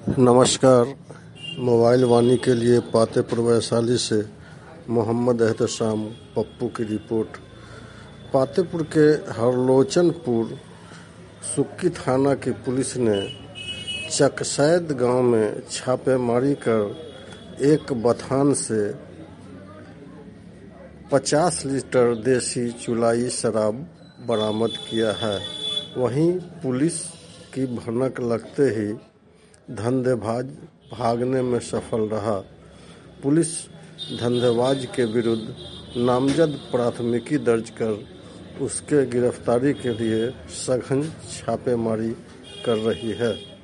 नमस्कार। मोबाइल वाणी के लिए पातेपुर वैशाली से मोहम्मद एहतशाम पप्पू की रिपोर्ट। पातेपुर के हरलोचनपुर सुक्की थाना की पुलिस ने चकसैद गांव में छापेमारी कर एक बथान से 50 लीटर देसी चुलाई शराब बरामद किया है। वहीं पुलिस की भनक लगते ही धंधेबाज भागने में सफल रहा। पुलिस धंधेबाज के विरुद्ध नामजद प्राथमिकी दर्ज कर उसके गिरफ्तारी के लिए सघन छापेमारी कर रही है।